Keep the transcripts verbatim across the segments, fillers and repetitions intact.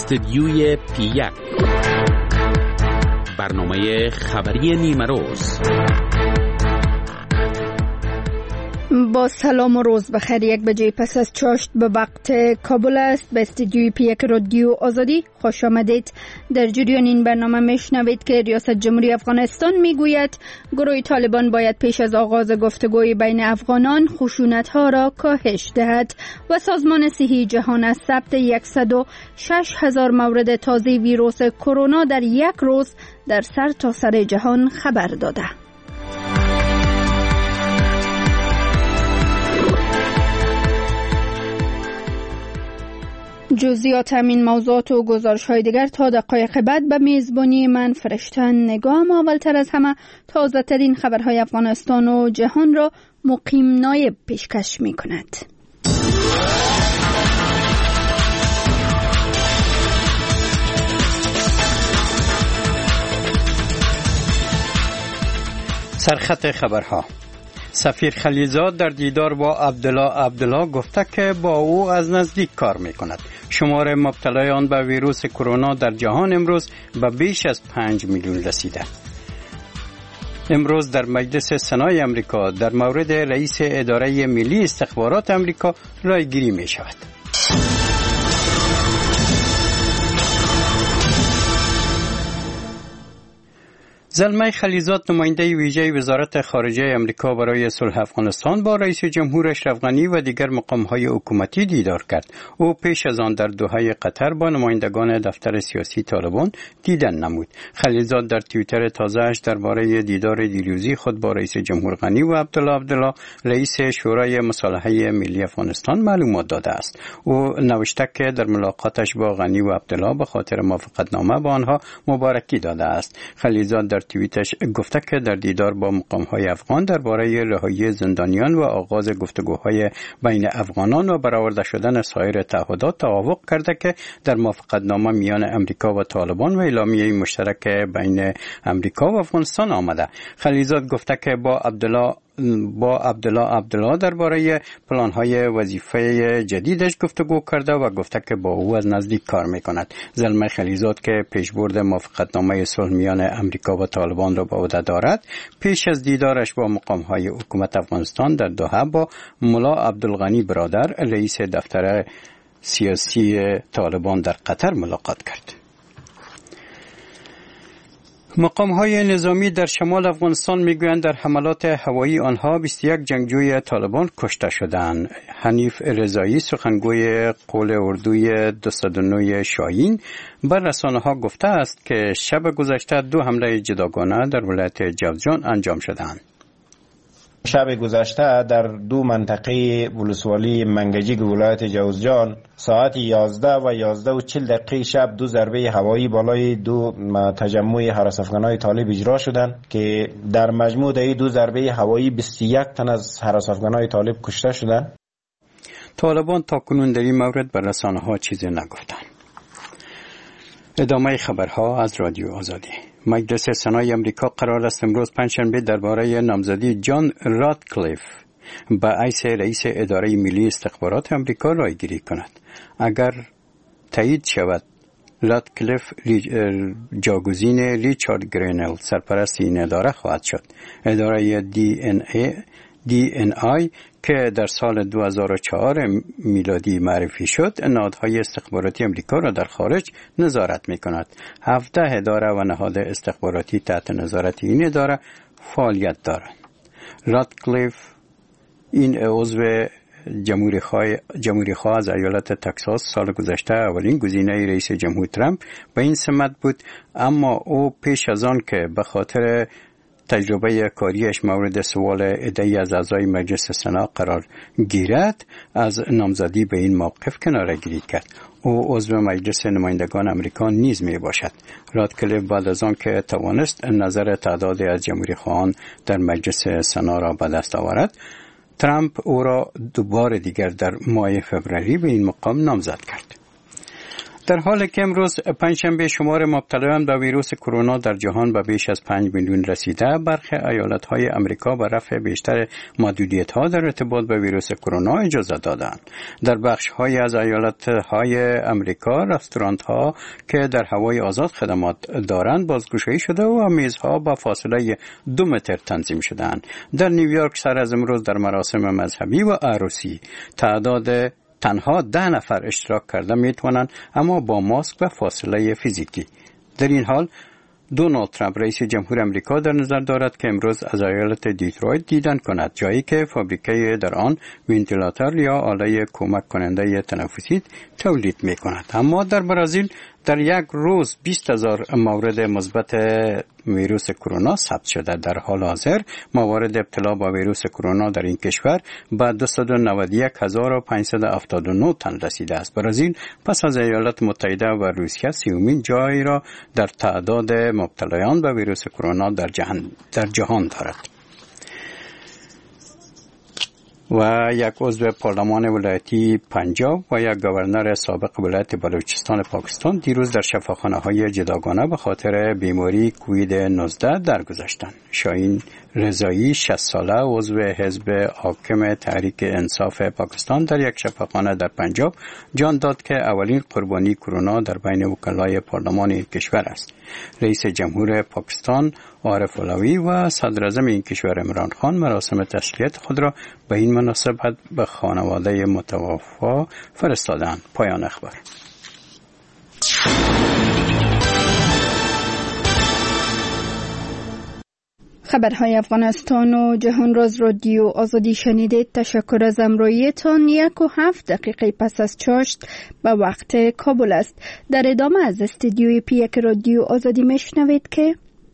استدیوی پی یک، برنامه خبری نیمه روز. با سلام و روز بخیر. یک بجه پس از چاشت به وقت کابل است. به استدیوی پی یک رادیو آزادی خوش آمدید. در جریان این برنامه میشنوید که ریاست جمهوری افغانستان میگوید گروه طالبان باید پیش از آغاز گفتگوی بین افغانان خشونت ها را کاهش دهد و سازمان صحی جهان از ثبت صد و شش هزار مورد تازه ویروس کرونا در یک روز در سرتاسر جهان خبر داده. جزئیات همین موضوعات و گزارش‌های دیگر تا دقایق بعد به میزبانی من فرشتن نگاه. اولتر از همه تازه ترین خبرهای افغانستان و جهان را مقیم نایب پیشکش می کند. سرخط خبرها. سفیر خلیلزاد در دیدار با عبدالله عبدالله گفته که با او از نزدیک کار می کند. شمار مبتلایان به ویروس کرونا در جهان امروز به بیش از پنج میلیون رسیده. امروز در مجلس سنای امریکا در مورد رئیس اداره ملی استخبارات امریکا رایگیری می شود. زلمه خلیلزاد نماینده ویژه وزارت خارجه امریکا برای صلح افغانستان با رئیس جمهور اشرف غنی و دیگر مقام‌های حکومتی دیدار کرد. او پیش از آن در دوحه قطر با نمایندگان دفتر سیاسی طالبان دیدن نمود. خلیلزاد در توییتر تازه‌اش درباره دیدار دیروزی خود با رئیس جمهور غنی و عبدالله عبدالله رئیس شورای مصالحه ملی افغانستان معلومات داده است. او نوشته که در ملاقاتش با غنی و عبدالله به خاطر موافقتنامه با آنها مبارکی داده است. خلیلزاد در توییتش گفته که در دیدار با مقام‌های افغان درباره رهایی زندانیان و آغاز گفتگوهای بین افغانان و برآورده شدن سایر تعهدات توافق کرده که در موافقتنامه میان امریکا و طالبان و اعلامیه مشترک بین امریکا و افغانستان آمده. خلیلزاد گفته که با عبدالله با عبدالله عبدالله درباره پلان‌های وظیفه جدیدش گفتگو کرده و گفته که با او از نزدیک کار می‌کند. زلمه خلیلزاد که پیشبرد موافقتنامه صلح میان امریکا و طالبان را به عهده دارد، پیش از دیدارش با مقام‌های حکومت افغانستان در دوحه با ملا عبدالغنی برادر رئیس دفتر سیاسی طالبان در قطر ملاقات کرد. مقام‌های نظامی در شمال افغانستان میگویند در حملات هوایی آنها بیست و یک جنگجوی طالبان کشته شدند. حنیف رضایی سخنگوی قول اردوی دویست و نه شاهین بر رسانه‌ها گفته است که شب گذشته دو حمله جداگانه در ولایت جوزجان انجام شدند. شب گذشته در دو منطقه ولسوالی منگجیک ولایت جوزجان ساعت یازده و یازده و چهل دقیقه شب دو ضربه هوایی بالای دو تجمع هراس افغانای طالب اجرا شدند که در مجموع این دو ضربه هوایی بیست و یک تن از هراس افغانای طالب کشته شدند. طالبان تاکنون در این مورد بر رسانه‌ها چیزی نگفتند. ادامه خبرها از رادیو آزادی. مجلس سنای امریکا قرار است امروز پنجشنبه درباره نامزدی جان راتکلیف به حیث رئیس اداره ملی استخبارات امریکا رایگیری کند. اگر تایید شود، راتکلیف جاگزین ریچارد گرینل سرپرست این اداره خواهد شد. اداره دی ان ای دی ان آی که در سال دو هزار و چهار میلادی معرفی شد، نهادهای استخباراتی امریکا را در خارج نظارت می کند. هفده اداره و نهاد استخباراتی تحت نظارت این اداره فعالیت دارند. راتکلیف این عضو جمهوری خواه جمهوری خواه از ایالت تگزاس سال گذشته اولین گزینه رئیس جمهور ترامپ به این سمت بود، اما او پیش از آن که به خاطر تجربه کاریش مورد سوال عده‌ای از اعضای مجلس سنا قرار گیرد، از نامزدی به این موقف کناره‌گیری کرد. او عضو مجلس نمایندگان امریکا نیز می باشد. راتکلیف بعد از آن که توانست نظر تعدادی از جمهوری خواهان در مجلس سنا را به دست آورد، ترامپ او را دوباره دیگر در ماه فوریه به این مقام نامزد کرد. در حالی که امروز پنجشنبه شمار مبتلایان به ویروس کرونا در جهان به بیش از پنج میلیون رسیده، برخی ایالت‌های آمریکا به رفع بیشتر محدودیت‌ها در ارتباط به ویروس کرونا اجازه دادند. در بخش‌های از ایالت‌های آمریکا رستوران‌ها که در هوای آزاد خدمات دارند بازگشایی شده و میزها با فاصله دو متر تنظیم شدند. در نیویورک سر از امروز در مراسم مذهبی و عروسی تعداد تنها ده نفر اشتراک کرده میتونن، اما با ماسک و فاصله فیزیکی. در این حال دونالد ترامپ رئیس جمهور امریکا در نظر دارد که امروز از ایالت دیترویت دیدن کند، جایی که فابریکه در آن ونتیلاتور یا آله کمک کننده تنفسی تولید میکند. اما در برزیل در یک روز بیست هزار مورد مثبت ویروس کرونا ثبت شده. در حال حاضر موارد ابتلا با ویروس کرونا در این کشور به دویست و نود و یک هزار و پانصد و هفتاد و نه تن رسیده است. برزیل پس از ایالات متحده و روسیه سیومین جای را در تعداد مبتلایان به ویروس کرونا در جهان در جهان دارد. و یک عضو پارلمان ولایتی پنجاب و یک گورنر سابق ولایت بلوچستان پاکستان دیروز در شفاخانه‌های جداگانه به خاطر بیماری کووید نوزده درگذشتند. شاهین رضایی شصت ساله عضو حزب حاکم تحریک انصاف پاکستان در یک شفاخانه در پنجاب جان داد که اولین قربانی کرونا در بین وکلای پارلمان این کشور است. رئیس جمهور پاکستان عارف علوی و صدر اعظم این کشور عمران خان مراسم تسلیت خود را به این مناسبت به خانواده متوفا فرستادند. پایان اخبار. خبرهای افغانستان و جهان راز رادیو آزادی شنیدید. تشکر از همراهیتان. یک و هفت دقیقه پس از چاشت به وقت کابل است. در ادامه از استودیوی پی یک رادیو آزادی میشنوید که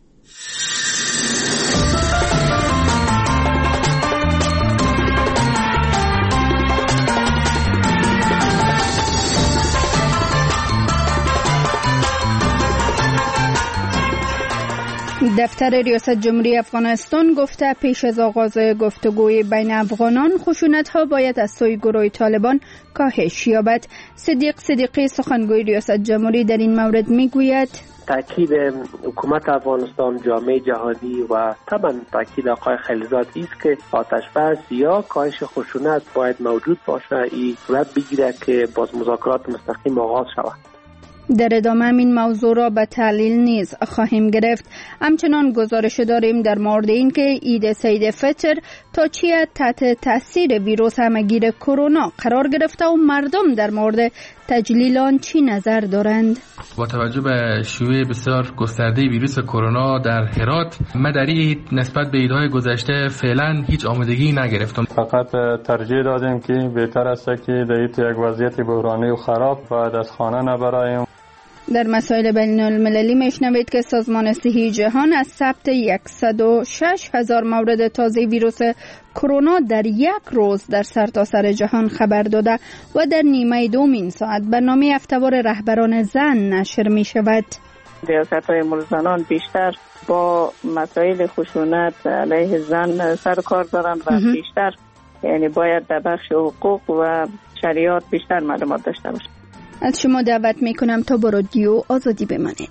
دفتر ریاست جمهوری افغانستان گفته پیش از آغاز گفتگوی بین افغانان خشونت‌ها باید از سوی گروه طالبان کاهش یابد. صدیق صدیقی سخنگوی ریاست جمهوری در این مورد میگوید تاکید حکومت افغانستان، جامعه جهانی و طبعا تاکید آقای خلیلزاد است که آتش بس یا کاهش خشونت باید موجود باشه. این صورت بگیره که باز مذاکرات مستقیم آغاز شود. در ادامه این موضوع را به تحلیل نیز خواهیم گرفت. همچنان گزارش داریم در مورد این که عید سید فطر تا چی تحت تاثیر ویروس همگیر کرونا قرار گرفته و مردم در مورد تجلیل آن چی نظر دارند. با توجه به شیوع بسیار گسترده ویروس کرونا در هرات، ما در این نسبت به عیدهای گذشته فعلا هیچ آمادگی نگرفتم. فقط ترجیح دادیم که بهتر است که در یک وضعیت بحرانی و خراب باید از خانه نبرایم. در مسائل بین المللی میشنوید که سازمان صحی جهان از ثبت صد و شش هزار مورد تازه ویروس کرونا در یک روز در سرتاسر جهان خبر داده و در نیمه دومین ساعت برنامه هفته‌وار رهبران زن نشر می شود. ریاست‌های ملزنان بیشتر با مسائل خشونت علیه زن سر کار دارند و بیشتر یعنی باید در بخش حقوق و شریعت بیشتر معلومات داشته باشند. از شما دعوت می کنم تا با رادیو آزادی بمانید.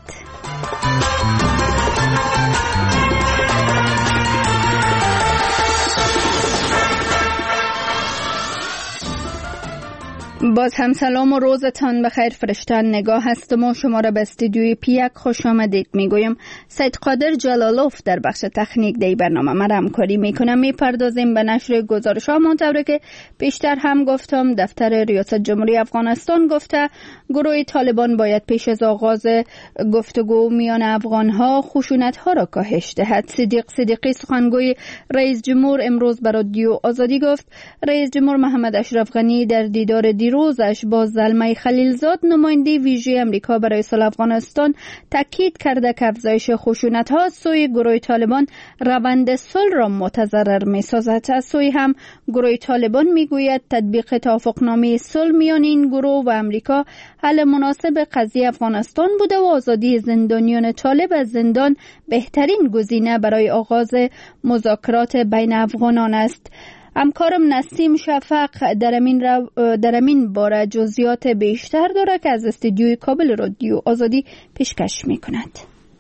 باز هم سلام و روزتان بخیر. فرشتن نگاه هستم و شما را به استودیوی پی یک خوش آمدید میگویم. سید قادر جلالوف در بخش تکنیک دی برنامه ما همکاری میکنم. میپردازیم به نشر گزارش ها منطوری که پیشتر هم گفتم دفتر ریاست جمهوری افغانستان گفته گروه طالبان باید پیش از آغاز گفتگو میان افغان ها خشونت ها را کاهش دهد. صدیق صدیقی سخنگوی رئیس جمهور امروز به رادیو آزادی گفت رئیس جمهور محمد اشرف غنی در دیدار دیروزش با زلمه خلیلزاد نماینده ویژه امریکا برای صلح افغانستان تاکید کرده که افزایش خشونت‌ها سوی گروه طالبان روند صلح را متضرر می‌سازد. از سوی هم گروه طالبان میگوید تطبیق توافقنامه صلح میان این گروه و امریکا حل مناسب قضیه افغانستان بوده و آزادی زندانیان طالب از زندان بهترین گزینه برای آغاز مذاکرات بین افغانان است. همکارم نسیم شفق در امین, در امین باره جزئیات بیشتر داره که از استودیوی کابل رادیو آزادی پیشکش می کند.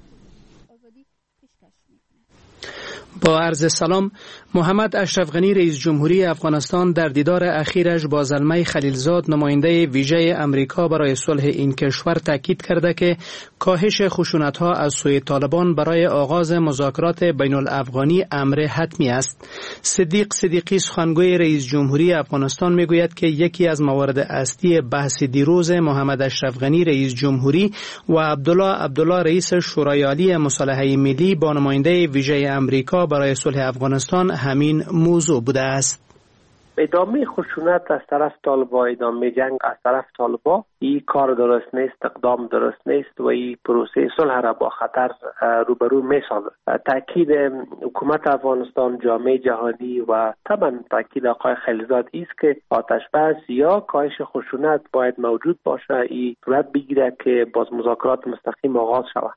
با عرض سلام، محمد اشرف غنی رئیس جمهوری افغانستان در دیدار اخیرش با زلمه خلیلزاد نماینده ویژه امریکا برای صلح این کشور تاکید کرده که کاهش خشونت‌ها از سوی طالبان برای آغاز مذاکرات بین الافغانی امر حتمی است. صدیق صدیقی سخنگوی رئیس جمهوری افغانستان میگوید که یکی از موارد اصلی بحث دیروز محمد اشرف غنی رئیس جمهوری و عبدالله عبدالله رئیس شورای عالی مصالحه ملی با نماینده ویژه امریکا برای صلح افغانستان همین موضوع بوده است. ادامه خشونت از طرف طالبا، ادامه جنگ از طرف طالبا، این کار درست نیست، اقدام درست نیست و این پروسه صلح را با خطر روبرو می‌سازد. تاکید حکومت افغانستان، جامعه جهانی و طبعا تاکید آقای خلیلزاد است که آتش بس یا کاهش خشونت باید موجود باشه، این صورت بگیره که باز مذاکرات مستقیم آغاز شود.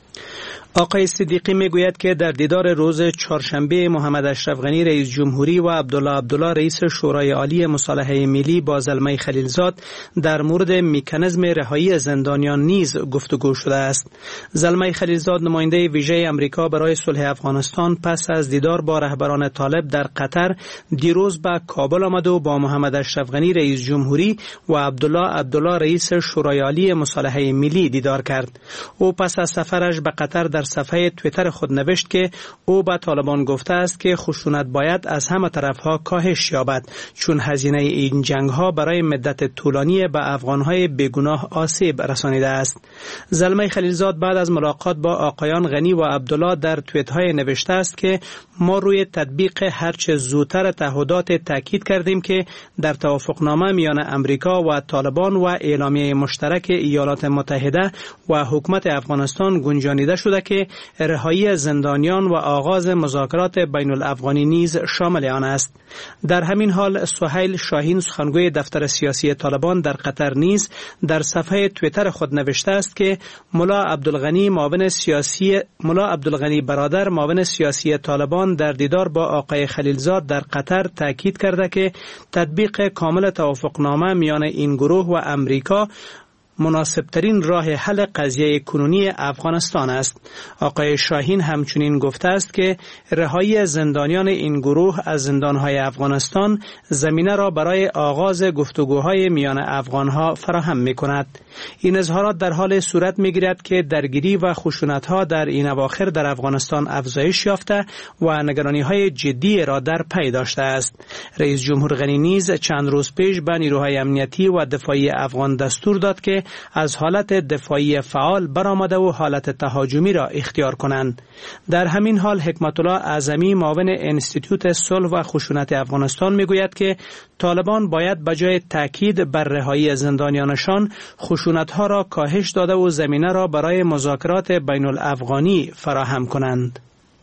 آقای صدیقی میگوید که در دیدار روز چهارشنبه محمد اشرف غنی رئیس جمهوری و عبدالله عبدالله رئیس شورای عالی مصالحه ملی با زلمه خلیلزاد در مورد مکانیزم رهایی زندانیان نیز گفتگو شده است. زلمه خلیلزاد نماینده ویژه امریکا برای صلح افغانستان پس از دیدار با رهبران طالب در قطر دیروز به کابل آمد و با محمد اشرف غنی رئیس جمهوری و عبدالله عبدالله رئیس شورای عالی مصالحه ملی دیدار کرد. او پس از سفرش به قطر در صفحه توییتر خود نوشت که او به طالبان گفته است که خشونت باید از همه طرفها کاهش یابد، چون هزینه این جنگ ها برای مدت طولانی به افغانهای بیگناه آسیب رسانیده است. زلمه خلیلزاد بعد از ملاقات با آقایان غنی و عبدالله در توییت های نوشته است که ما روی تطبیق هرچه زودتر تعهدات تاکید کردیم که در توافقنامه میان امریکا و طالبان و اعلامیه مشترک ایالات متحده و حکومت افغانستان گنجانیده شده که رهایی زندانیان و آغاز مذاکرات بین الافغانی نیز شامل آن است. در همین حال سهیل شاهین سخنگوی دفتر سیاسی طالبان در قطر نیز در صفحه توییتر خود نوشته است که ملا عبدالغنی معاون سیاسی ملا عبدالغنی برادر معاون سیاسی طالبان در دیدار با آقای خلیلزاد در قطر تاکید کرده که تطبیق کامل توافقنامه میان این گروه و امریکا مناسبترین راه حل قضیه کنونی افغانستان است. آقای شاهین همچنین گفته است که رهایی زندانیان این گروه از زندانهای افغانستان زمینه را برای آغاز گفتگوهای میان افغانها فراهم می کند. این اظهارات در حال صورت می گیرد که درگیری و خشونت‌ها در این اواخر در افغانستان افزایش یافته و نگرانی‌های جدی را در پی داشته است. رئیس جمهور غنی نیز چند روز پیش به نیروهای امنیتی و دفاعی افغان دستور داد که از حالت دفاعی فعال برآمده و حالت تهاجمی را اختیار کنند. در همین حال حکمت الله اعظمی معاون انستیتوت صلح و خشونت افغانستان میگوید که طالبان باید بجای تاکید بر رهایی زندانیانشان خشونت‌ها را کاهش داده و زمینه را برای مذاکرات بین الافغانی فراهم کنند.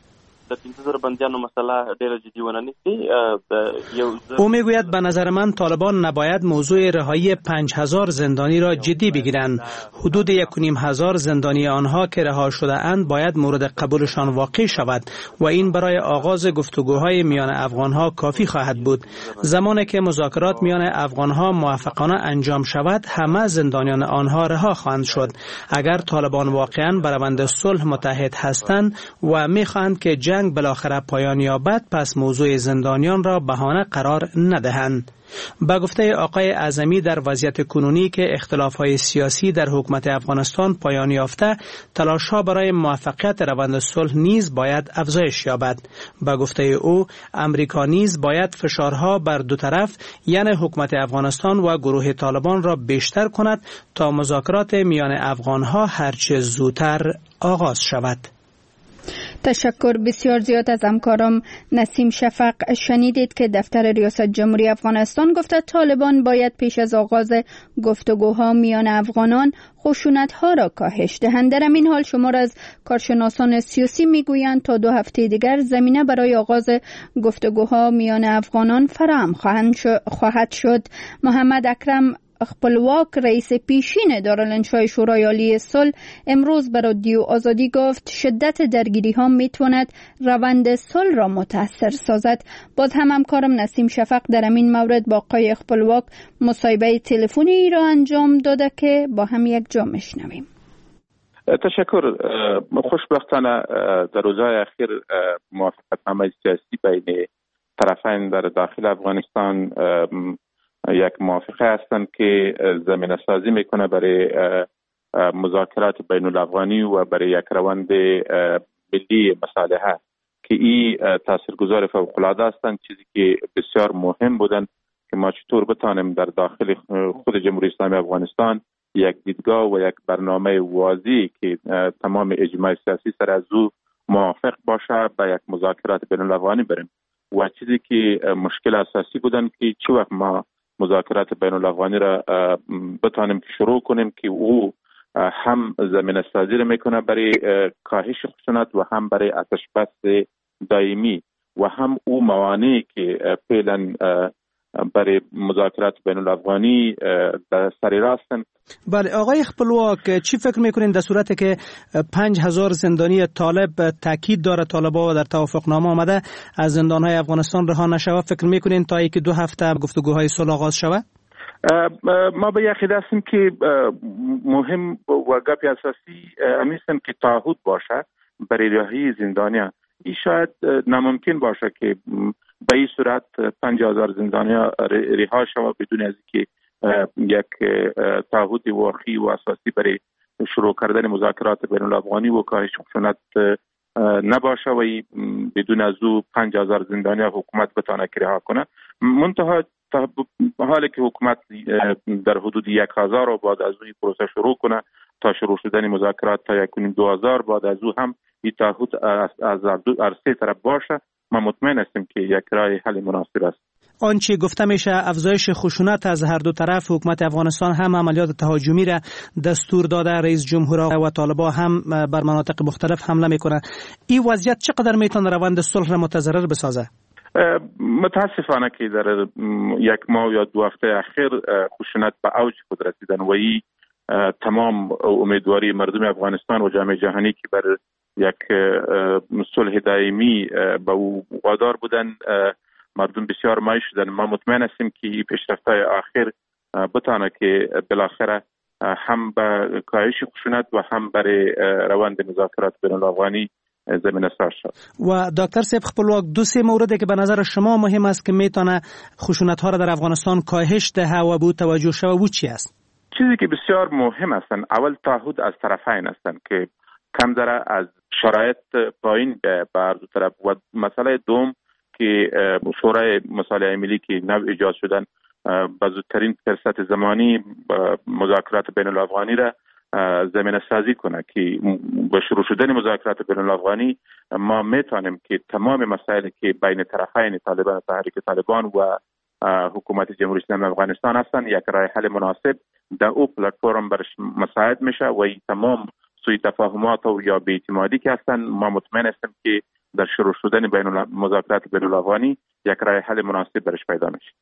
او میگوید به نظر من طالبان نباید موضوع رهایی پنج هزار زندانی را جدی بگیرند. حدود یک و نیم هزار زندانی آنها که رها شده اند باید مورد قبولشان واقع شود و این برای آغاز گفتگوهای میان افغانها کافی خواهد بود. زمانی که مذاکرات میان افغانها موفقانه انجام شود همه زندانیان آنها رها خواهند شد. اگر طالبان واقعا بر روند صلح متحد هستند و میخواهند که جنگ بالاخره پایان یابد پس موضوع زندانیان را بهانه قرار ندهند. با گفته آقای اعظمی در وضعیت کنونی که اختلاف‌های سیاسی در حکومت افغانستان پایان یافته، تلاش‌ها برای موفقیت روند صلح نیز باید افزایش یابد. با گفته او امریکا نیز باید فشارها بر دو طرف یعنی حکومت افغانستان و گروه طالبان را بیشتر کند تا مذاکرات میان افغان‌ها هرچه زودتر آغاز شود. تشکر بسیار زیاد از همکارم نسیم شفق. شنیدید که دفتر ریاست جمهوری افغانستان گفته طالبان باید پیش از آغاز گفتگوها میان افغانان خشونت‌ها را کاهش دهند. در این حال شمار از کارشناسان سیاسی میگویند تا دو هفته دیگر زمینه برای آغاز گفتگوها میان افغانان فراهم خواهد شد. محمد اکرم خپلواک رئیس پیشین دارالانشای شورای عالی صلح امروز به رادیو آزادی گفت شدت درگیری ها میتواند روند صلح را متاثر سازد. باز هم همکارم نسیم شفق در این مورد با آقای خپلواک مصاحبه تلفنی را انجام داده که با هم یک جا میشنویم. تشکر. خوشبختانه در روزهای اخیر موافقتنامه سیاسی بین طرفین در داخل افغانستان یک موافقه هستند که زمینه سازی میکنه برای مذاکرات بین الافغانی و برای یک روند ملی مصالحه که این تاثیرگذار فوق العاده هستند. چیزی که بسیار مهم بودن که ما چطور بتانیم در داخل خود جمهوری اسلامی افغانستان یک دیدگاه و یک برنامه واضحی که تمام اجماع سیاسی سر از او موافق باشه به یک مذاکرات بین الافغانی بریم. و چیزی که مشکل اساسی بودن که چه وقت ما مذاکرات بین الافغانی را بتانیم شروع کنیم که او هم زمینه سازی را میکنه برای کاهش خشونت و هم برای آتش بس دائمی و هم او موانعی که فعلا برای مذاکرات بین الافغانی در سر راستن. بله آقای خپلواک، چی فکر میکنین در صورتی که پنج هزار زندانی طالب تاکید داره طالبا در توافقنامه آمده از زندانهای افغانستان رها نشود، فکر میکنین تا اینکه دو هفته گفتگوهای صلح آغاز شود؟ ما به یقین هستیم که مهم و گپ اساسی همیستن که تعهد باشه برای رهایی زندانیان. این شاید ناممکن باشه که به این صورت پنج هزار زندانیان رها شود بدون از که یک تعهد واقعی و اساسی برای شروع کردن مذاکرات بین الافغانی و کاهش خشونت نباشه و بدون از او پنج هزار زندانیان حکومت بتانه که رها کنه. منتها حالی که حکومت در حدود یک هزار و بعد از او پروسه شروع کنه تا شروع شدن مذاکرات تا یک کنیم دو هزار بعد از او هم این تعهد از سه طرف باشه، ما مطمئن هستیم که یک راه حل مناسب است. آنچه گفته میشه افزایش خشونت از هر دو طرف، حکومت افغانستان هم عملیات تهاجمی را دستور داده، رئیس جمهور و طالبان هم بر مناطق مختلف حمله میکنه. این وضعیت چقدر میتونه روند صلح را متضرر بسازه؟ متاسفانه که در یک ماه یا دو هفته اخیر خشونت به اوج خود رسیدن و این تمام امیدواری مردم افغانستان و جامعه جهانی که بر یک صلح دائمی به او وادار بودن مردم بسیار مایل شدن. ما مطمئن هستیم که این پیشرفت‌های آخر بتانه که بالاخره هم به کاهش خشونت و هم برای روند مذاکرات بین الافغانی زمینه ساز شد. و دکتر صاحب خپلواک، دو سه موردی که به نظر شما مهم است که میتونه خشونت ها را در افغانستان کاهش دهه و به توجه شود و چی است؟ چیزی که بسیار مهم هستن اول تعهد از طرفین هستن که کم ذره از شرایط پایین به هر دو طرف و مسئله دوم که شورای مصالحه ملی که نو ایجاد شدن به زودترین فرصت زمانی مذاکرات بین الافغانی را زمینه سازی کنه که با شروع شدن مذاکرات بین الافغانی ما میتونیم که تمام مسائلی که بین طرفین طالبان تحریک طالبان و حکومت جمهوری اسلامی افغانستان هستند یک راه حل مناسب در او پلتفرم برش مساعد میشه و این تمام سوء تفاهمات و یا بی‌اعتمادی که هستند ما مطمئن هستیم که در شروع شدن بین مذاکرات بین الافغانی یک راه حل مناسب برش پیدا میشه.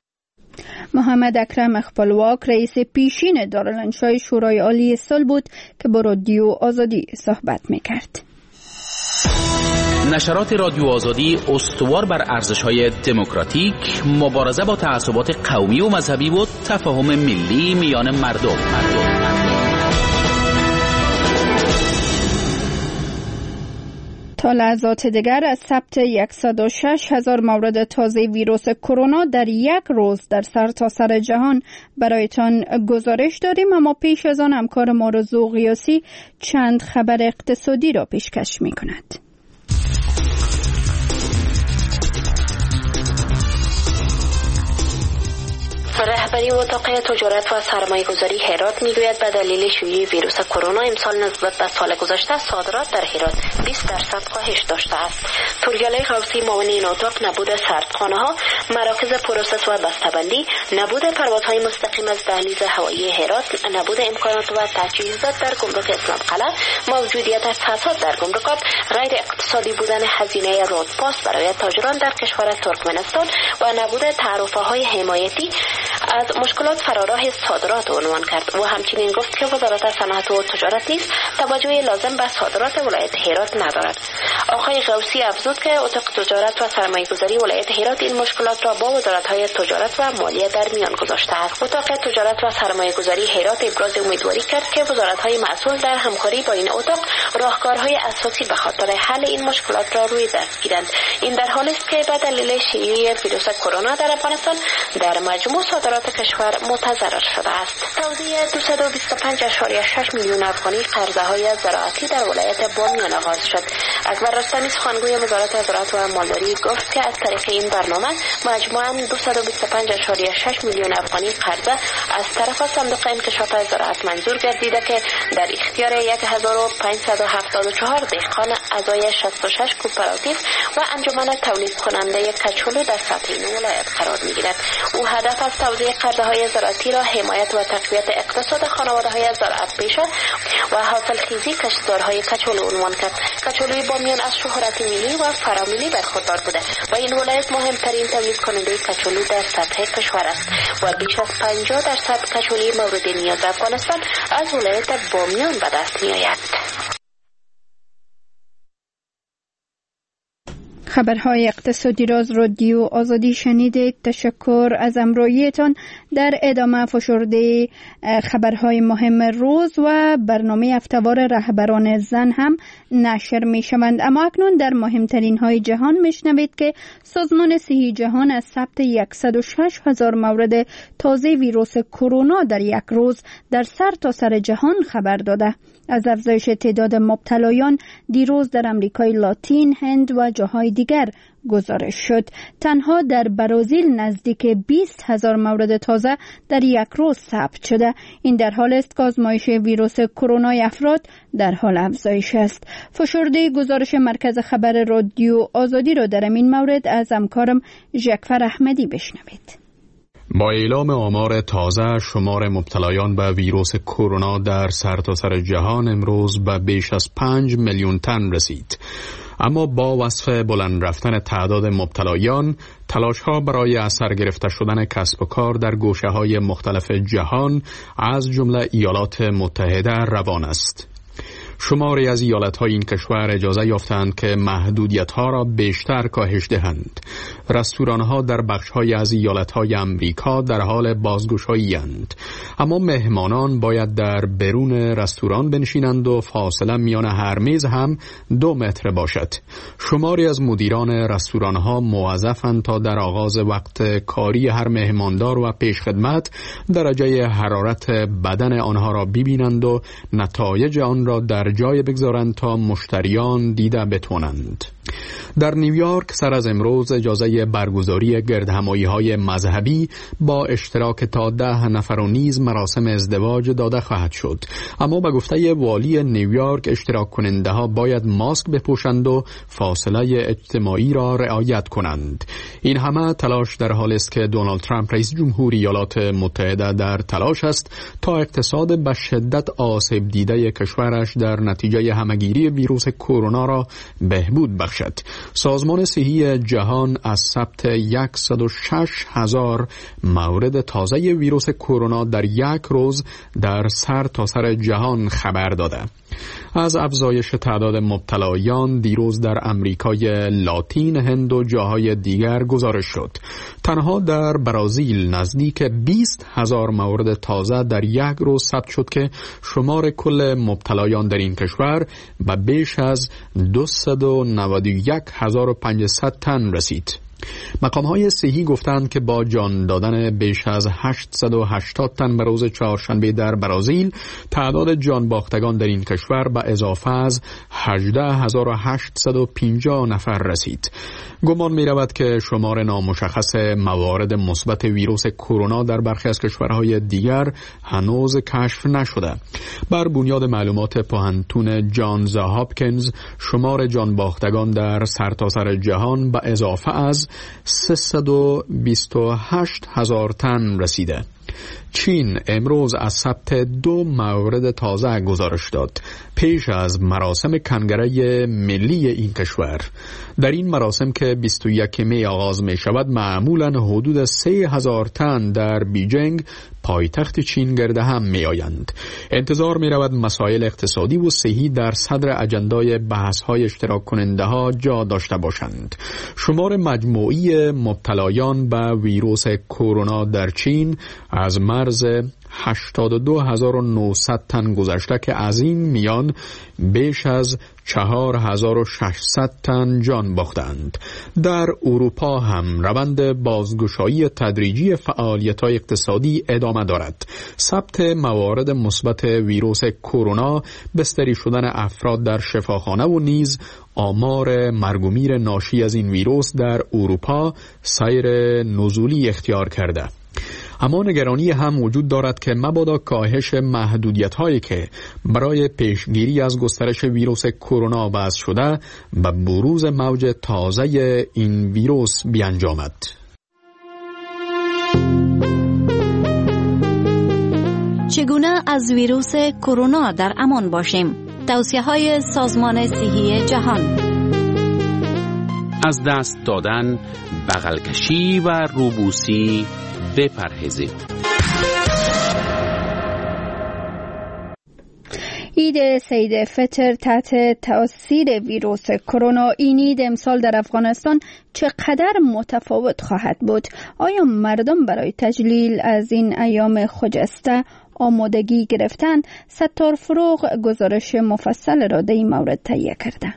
محمد اکرم خپلواک رئیس پیشین دارالانشای شورای عالی صلح بود که با رادیو آزادی صحبت میکرد. نشرات رادیو آزادی استوار بر ارزش‌های دموکراتیک، مبارزه با تعصبات قومی و مذهبی و تفاهم ملی میان مردم. مردم. تا لحظات دیگر از ثبت صد و شش هزار مورد تازه ویروس کرونا در یک روز در سرتاسر جهان برایتان گزارش داریم، اما پیش از آن همکار ما رضا قیاسی چند خبر اقتصادی را پیشکش می کند. رهبری اتاق تجارت و سرمایه‌گذاری هرات میگوید به دلیل شیوع ویروس کرونا امسال نسبت به سال گذشته صادرات در هرات بیست درصد کاهش داشته است. توریاله غوثی معاون این اتاق نبود سردخانه‌ها، مراکز پروسس و بسته‌بندی، نبود پروازهای مستقیم از دهلیز هوایی هرات، نبود امکانات و تجهیزات در گمرک اسلام قلعه، موجودیت فساد در گمرکات، غیر اقتصادی بودن هزینه رودپاس برای تاجران در کشور ترکمنستان و نبود تعرفه‌های حمایتی از مشکلات فراراه صادرات عنوان کرد و همچنین گفت که وزارت صنعت و تجارت نیز توجه لازم به صادرات ولایت هرات ندارد. آقای غوثی افزود که اتاق تجارت و سرمایه‌گذاری ولایت هرات این مشکلات را با وزارت‌های تجارت و مالیه در میان گذاشته است. اتاق تجارت و سرمایه‌گذاری هرات ابراز امیدواری کرد که وزارت‌های مسئول در همکاری با این اتاق راهکارهای اساسی به خاطر حل این مشکلات را روی دست گیرند. این در حالی است که به دلیل شیوع ویروس کرونا در افغانستان در مجموع صادرات کشور متضرر شده است. توزیع دویست و بیست و پنج ممیز شش میلیون افغانی قرضه‌های زراعتی در ولایت بامیان آغاز شد. اکبر رستمی سخنگوی وزارت زراعت و مالداری گفت که از طریق این برنامه مجموعاً دویست و بیست و پنج ممیز شش میلیون افغانی قرضه از طرف صندوق انکشاف زراعت منظور گردیده که در اختیار هزار و پانصد و هفتاد و چهار دهقان اعضای شصت و شش کوپراتیو و انجمن تولید کننده کچالو در سطح این ولایت قرار می‌گیرد. او هدف از توزیع قرضه‌های زراعتی را حمایت و تقویت اقتصاد خانواده‌های زراعت پیشه و حاصلخیزی کشتزارهای کچالو عنوان کرد. کچالوی بامیان از شهرت ملی و فراملی برخوردار بوده و این ولایت مهمترین تولید کننده کچالو در سطح کشور است و بیش از پنجاه درصد کچالوی مورد نیاز افغانستان از ولایت بامیان به دست می‌آید. خبرهای اقتصادی راز رادیو آزادی شنیدید. تشکر از همراهیتان. در ادامه فشرده خبرهای مهم روز و برنامه هفته‌وار رهبران زن هم نشر می شوند. اما اکنون در مهمترین های جهان می شنوید که سازمان صحی جهان از ثبت صد و شش هزار مورد تازه ویروس کرونا در یک روز در سرتاسر سر جهان خبر داده. از افزایش تعداد مبتلایان دیروز در امریکای لاتین، هند و جاهای دیگر گزارش شد. تنها در برزیل نزدیک بیست هزار مورد تازه در یک روز ثبت شده. این در حال است که آزمایش ویروس کرونا افراد در حال افزایش است. فشرده گزارش مرکز خبر رادیو آزادی را در این مورد از همکارم ژکفر احمدی بشنوید. با اعلام آمار تازه، شمار مبتلایان به ویروس کرونا در سرتاسر سر جهان امروز به بیش از پنج میلیون تن رسید. اما با وصف بلند رفتن تعداد مبتلایان، تلاش‌ها برای اثر گرفته شدن کسب و کار در گوشه‌های مختلف جهان از جمله ایالات متحده روان است. شماری از ایالت‌های این کشور اجازه یافتند که محدودیت‌ها را بیشتر کاهش دهند. رستوران‌ها در بخش‌های از ایالت‌های امریکا در حال بازگشایی‌اند، اما مهمانان باید در برون رستوران بنشینند و فاصله میان هر میز هم دو متر باشد. شماری از مدیران رستوران‌ها موظفند تا در آغاز وقت کاری هر مهماندار و پیشخدمت درجه حرارت بدن آنها را ببینند و نتایج آن را در جای بگذارند تا مشتریان دیده بتوانند. در نیویورک سر از امروز اجازه برگزاری گردهمایی‌های مذهبی با اشتراک تا ده نفر و نیز مراسم ازدواج داده خواهد شد، اما به گفته والی نیویورک اشتراک کننده ها باید ماسک بپوشند و فاصله اجتماعی را رعایت کنند. این همه تلاش در حال است که دونالد ترامپ رئیس جمهوری ایالات متحده در تلاش است تا اقتصاد به شدت آسیب دیده کشورش در نتیجه همگیری ویروس کرونا را بهبود بخشد. سازمان صحی جهان از ثبت صد و شش هزار مورد تازه ویروس کرونا در یک روز در سرتاسر سر جهان خبر داده. از افزایش تعداد مبتلایان دیروز در امریکای لاتین، هند و جاهای دیگر گزارش شد. تنها در برزیل نزدیک بیست هزار مورد تازه در یک روز ثبت شد که شمار کل مبتلایان در این کشور به بیش از دویست و نود و یک هزار و پانصد تن رسید. مقام‌های صحی گفتند که با جان دادن بیش از هشتصد و هشتاد تن به روز چهارشنبه در برزیل، تعداد جان باختگان در این کشور به اضافه از هجده هزار و هشتصد و پنجاه نفر رسید. گمان می رود که شمار نامشخص موارد مثبت ویروس کرونا در برخی از کشورهای دیگر هنوز کشف نشده. بر بنیاد معلومات پوهنتون جانز هاپکینز، شمار جان باختگان در سرتاسر سر جهان به اضافه از سیصد و بیست و هشت هزار تن رسیده. چین امروز از ثبت دو مورد تازه گزارش داد پیش از مراسم کنگره ملی این کشور. در این مراسم که بیست و یکم می آغاز می شود معمولاً حدود سه هزار تن در بیجینگ پایتخت چین گرده هم می آیند. انتظار می رود مسائل اقتصادی و صحی در صدر اجندای بحث های اشتراک کننده ها جا داشته باشند. شمار مجموعی مبتلایان به ویروس کرونا در چین از مرز هشتاد و دو هزار و نهصد تن گذشته که از این میان بیش از چهار هزار و ششصد تن جان باختند. در اروپا هم روند بازگشایی تدریجی فعالیت‌های اقتصادی ادامه دارد. ثبت موارد مثبت ویروس کرونا، بستری شدن افراد در شفاخانه و نیز آمار مرگ و میر ناشی از این ویروس در اروپا سیر نزولی اختیار کرده. اما نگرانی هم وجود دارد که مبادا کاهش محدودیت‌هایی که برای پیشگیری از گسترش ویروس کرونا وضع شده به بروز موج تازه این ویروس بیانجامد. چگونه از ویروس کرونا در امان باشیم؟ توصیه‌های سازمان صحی جهان. از دست دادن، بغل کشی و روبوسی بپرهیزید. عید سید فطر تحت تأثیر ویروس کرونا، این عید امسال در افغانستان چقدر متفاوت خواهد بود؟ آیا مردم برای تجلیل از این ایام خجسته آمادگی گرفتند؟ ستار فروغ گزارش مفصل را در این مورد تهیه کرده.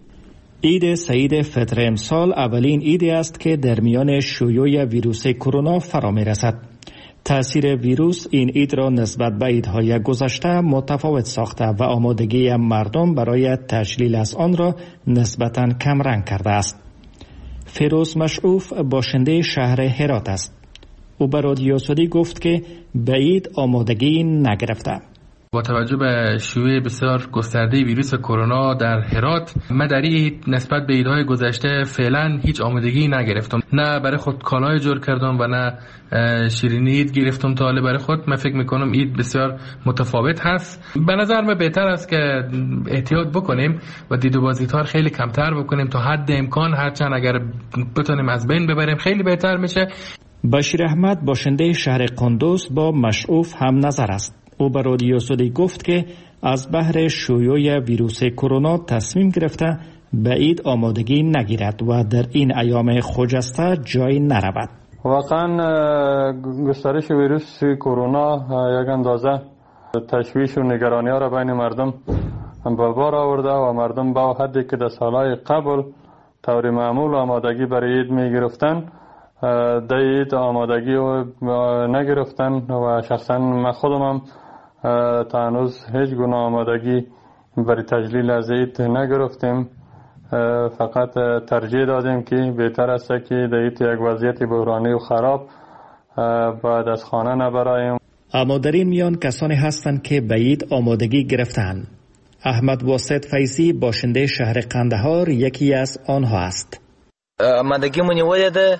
عید سید فطر امسال اولین عیدی است که در میان شیوع ویروس کرونا فرا می رسد. تأثیر ویروس این عید را نسبت به عیدهای گذشته متفاوت ساخته و آمادگی مردم برای تجلیل از آن را نسبتاً کم رنگ کرده است. فیروز مشعوف باشنده شهر هرات است. او به رادیو سعودی گفت که به عید آمادگی نگرفته. با توجه به شیوع بسیار گسترده ویروس کرونا در هرات، من در این نسبت به عیدهای گذشته فعلا هیچ آمادگی نگرفتم. نه برای خود کالای جور کردم و نه شیرینی عید گرفتم تا حالا برای خود. من فکر میکنم عید بسیار متفاوت هست. به نظر من بهتر است که احتیاط بکنیم و دید و بازدیدها خیلی کمتر بکنیم تا حد امکان، هرچند اگر بتونیم از بین ببریم خیلی بهتر میشه. بشیر احمد باشنده شهر قندوز با مشعوف هم نظر است. او به رادیو سعودی گفت که از بحر شیوع ویروس کرونا تصمیم گرفته به عید آمادگی نگیرد و در این ایام خجسته جای نرود. واقعا گسترش ویروس کرونا یک اندازه تشویش و نگرانی ها را بین مردم به بار آورده و مردم با حدی که در سالهای قبل طور معمول آمادگی برای عید می گرفتن، در عید آمادگی نگرفتن و شخصا من خودم هم تا هنوز هیچ گونه آمادگی برای تجلیل از عید نگرفتیم. فقط ترجیح دادیم که بهتر است که در عید یک وضعیت بحرانی و خراب باید از خانه نبرایم. اما در این میان کسانی هستند که به عید آمادگی گرفتند. احمد واسط فیضی باشنده شهر قندهار یکی از آنها است. آمادگی منی ولیده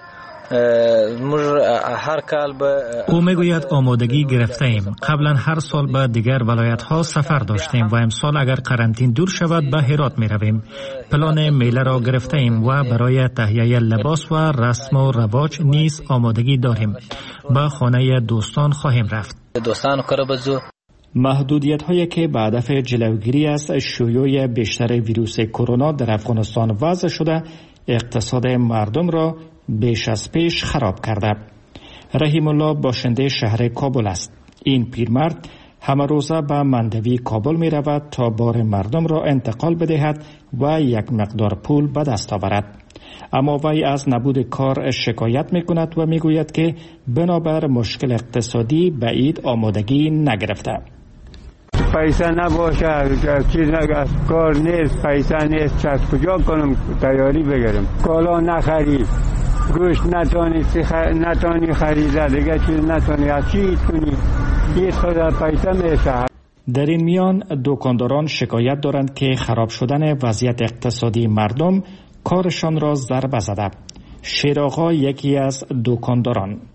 او میگوید آمادگی گرفته ایم. قبلا هر سال به دیگر ولایت ها سفر داشتیم و امسال اگر قرنطین دور شود به هرات می رویم. پلان میله را گرفته ایم و برای تهیه لباس و رسم و رواج نیز آمادگی داریم. به خانه دوستان خواهیم رفت. دوستان کار بزو. محدودیت هایی که به هدف جلوگیری از شیوع بیشتر ویروس کرونا در افغانستان وضع شده، اقتصاد مردم را بیش از پیش خراب کرده. رحیم الله باشنده شهر کابل است. این پیرمرد همه روزه به مندوی کابل می رود تا بار مردم را انتقال بدهد و یک مقدار پول به دست آورد. اما وی از نبود کار شکایت می کند و می گوید که بنابر مشکل اقتصادی به عید آمادگی نگرفته. پیسه نباشه، چیز نگه، کار نیست، پیسه نیست، چه کجا کنم تیاری بگیرم؟ کالا نخرید، گوشت نتانی خر... نتانی خریده، دیگه چیز نتانی از چی کنی؟ این خدا پیسه میشه. در این میان دکانداران شکایت دارند که خراب شدن وضعیت اقتصادی مردم کارشان را ضربه زده. شیر آقا یکی از دکانداران.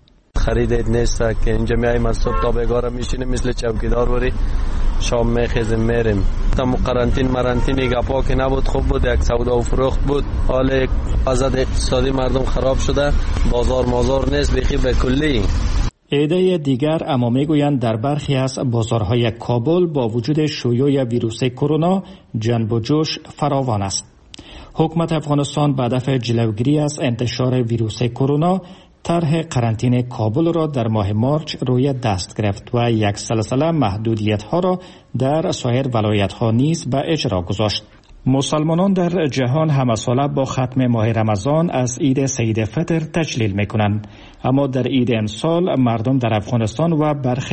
خریدید نیست که اینجا میایم از صبح تا بگاره میشینیم مثل چوکیدار وری شام میخیزیم میریم. تم قرنطین مرنطینی گپا که نبود خوب بود، یک سودا و فروخت بود. حال وضع اقتصادی مردم خراب شده، بازار مازار نیست بیخی به کلی. عده دیگر اما میگویند در برخی از بازارهای کابل با وجود شیوع ویروس کرونا جنب و جوش فراوان است. حکومت افغانستان به هدف جلوگیری از انتشار ویروس کرونا طرح قرنطینه کابل را در ماه مارچ روی دست گرفت و یک سلسله محدودیت‌ها را در سایر ولایت‌ها نیز به اجرا گذاشت. مسلمانان در جهان همه ساله با ختم ماه رمضان از عید سید فطر تجلیل می‌کنند، اما در عید امسال مردم در افغانستان و برخی